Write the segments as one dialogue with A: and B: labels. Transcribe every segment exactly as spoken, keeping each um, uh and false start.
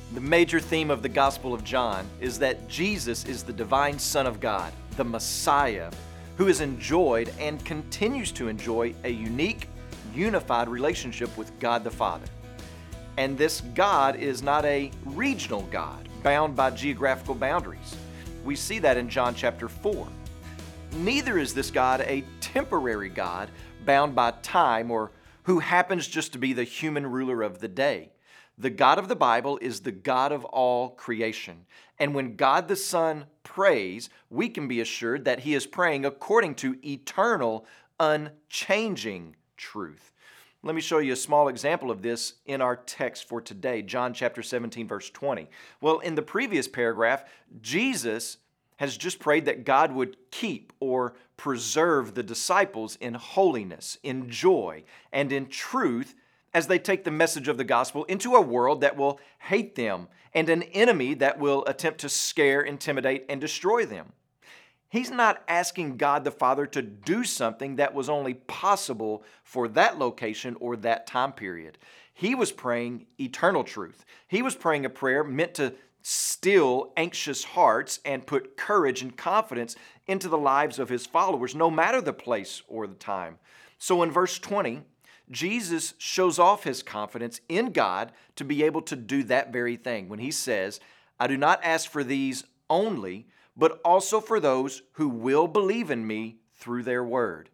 A: The major theme of the Gospel of John is that Jesus is the divine Son of God, the Messiah, who has enjoyed and continues to enjoy a unique, unified relationship with God the Father. And this God is not a regional God, bound by geographical boundaries. We see that in John chapter four. Neither is this God a temporary God, bound by time, or who happens just to be the human ruler of the day. The God of the Bible is the God of all creation. And when God the Son prays, we can be assured that He is praying according to eternal, unchanging truth. Let me show you a small example of this in our text for today, John chapter seventeen, verse twenty. Well, in the previous paragraph, Jesus has just prayed that God would keep or preserve the disciples in holiness, in joy, and in truth as they take the message of the gospel into a world that will hate them and an enemy that will attempt to scare, intimidate, and destroy them. He's not asking God the Father to do something that was only possible for that location or that time period. He was praying eternal truth. He was praying a prayer meant to still anxious hearts and put courage and confidence into the lives of His followers, no matter the place or the time. So in verse twenty, Jesus shows off His confidence in God to be able to do that very thing when He says, "I do not ask for these only, but also for those who will believe in me through their word."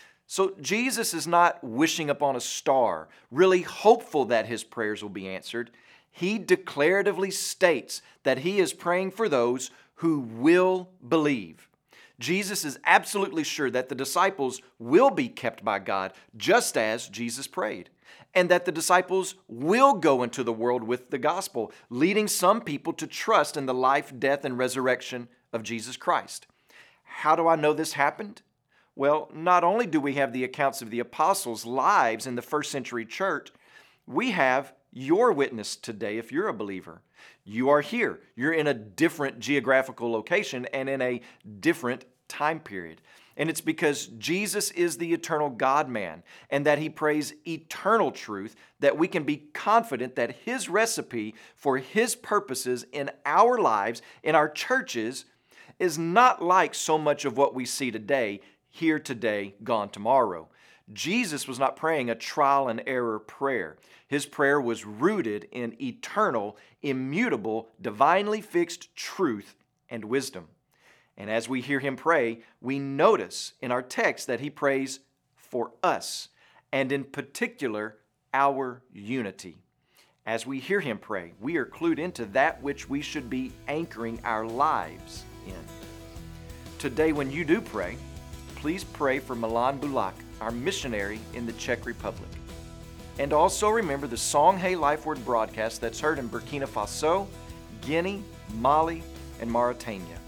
A: So Jesus is not wishing upon a star, really hopeful that His prayers will be answered. He declaratively states that He is praying for those who will believe. Jesus is absolutely sure that the disciples will be kept by God, just as Jesus prayed, and that the disciples will go into the world with the gospel, leading some people to trust in the life, death, and resurrection of Jesus Christ. How do I know this happened? Well, not only do we have the accounts of the apostles' lives in the first century church, we have your witness today if you're a believer. You are here. You're in a different geographical location and in a different time period. And it's because Jesus is the eternal God-man and that He prays eternal truth that we can be confident that His recipe for His purposes in our lives, in our churches, is not like so much of what we see today, here today, gone tomorrow. Jesus was not praying a trial and error prayer. His prayer was rooted in eternal, immutable, divinely fixed truth and wisdom. And as we hear Him pray, we notice in our text that He prays for us, and in particular, our unity. As we hear Him pray, we are clued into that which we should be anchoring our lives in. Today, when you do pray, please pray for Milan Bulak, our missionary in the Czech Republic. And also remember the Songhay Life Word broadcast that's heard in Burkina Faso, Guinea, Mali, and Mauritania.